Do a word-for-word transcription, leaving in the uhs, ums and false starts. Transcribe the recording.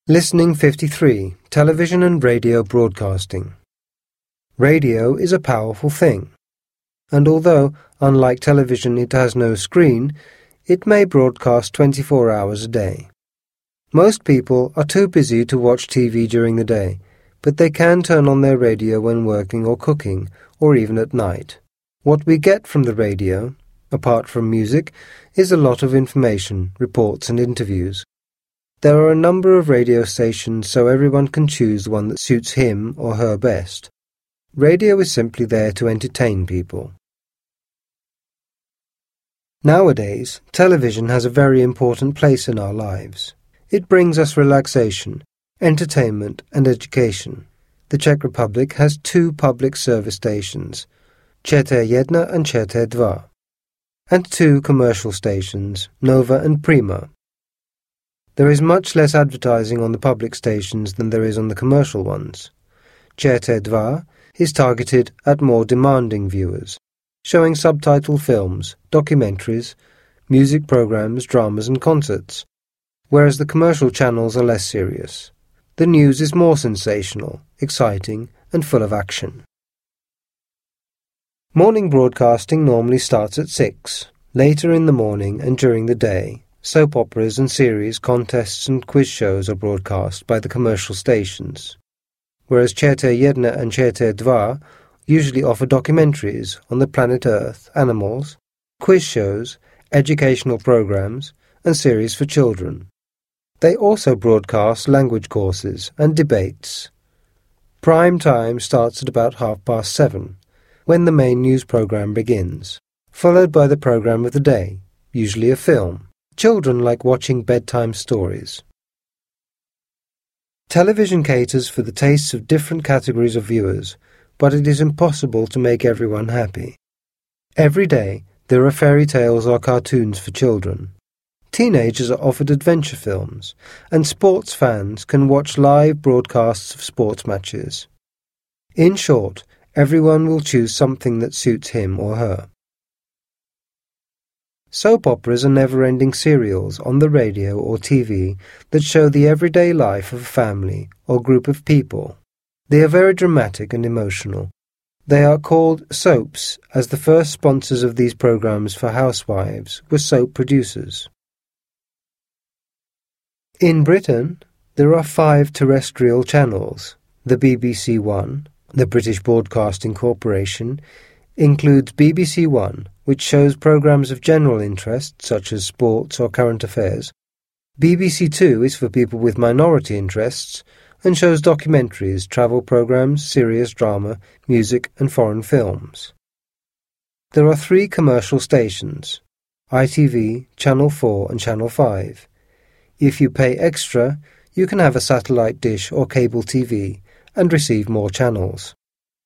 Listening fifty-three, Television and Radio Broadcasting. Radio is a powerful thing, and although, unlike television, it has no screen, it may broadcast twenty-four hours a day. Most people are too busy to watch T V during the day, but they can turn on their radio when working or cooking, or even at night. What we get from the radio, apart from music, is a lot of information, reports and interviews. There are a number of radio stations, so everyone can choose the one that suits him or her best. Radio is simply there to entertain people. Nowadays, television has a very important place in our lives. It brings us relaxation, entertainment and education. The Czech Republic has two public service stations, Četr jedna and Četr dva, and two commercial stations, Nova and Prima. There is much less advertising on the public stations than there is on the commercial ones. Četr dva is targeted at more demanding viewers, showing subtitle films, documentaries, music programs, dramas and concerts, whereas the commercial channels are less serious. The news is more sensational, exciting and full of action. Morning broadcasting normally starts at six. Later in the morning and during the day, soap operas and series, contests and quiz shows are broadcast by the commercial stations, whereas Četr jedna and Četr dva usually offer documentaries on the planet Earth, animals, quiz shows, educational programs, and series for children. They also broadcast language courses and debates. Prime time starts at about half past seven, when the main news program begins, followed by the program of the day, usually a film. Children like watching bedtime stories. Television caters for the tastes of different categories of viewers, but it is impossible to make everyone happy. Every day, there are fairy tales or cartoons for children. Teenagers are offered adventure films, and sports fans can watch live broadcasts of sports matches. In short, everyone will choose something that suits him or her. Soap operas are never-ending serials on the radio or T V that show the everyday life of a family or group of people. They are very dramatic and emotional. They are called soaps, as the first sponsors of these programs for housewives were soap producers. In Britain, there are five terrestrial channels. The B B C One, the British Broadcasting Corporation, includes B B C One, which shows programs of general interest, such as sports or current affairs. B B C Two is for people with minority interests, and shows documentaries, travel programs, serious drama, music and foreign films. There are three commercial stations, I T V, Channel four and Channel five. If you pay extra, you can have a satellite dish or cable T V and receive more channels.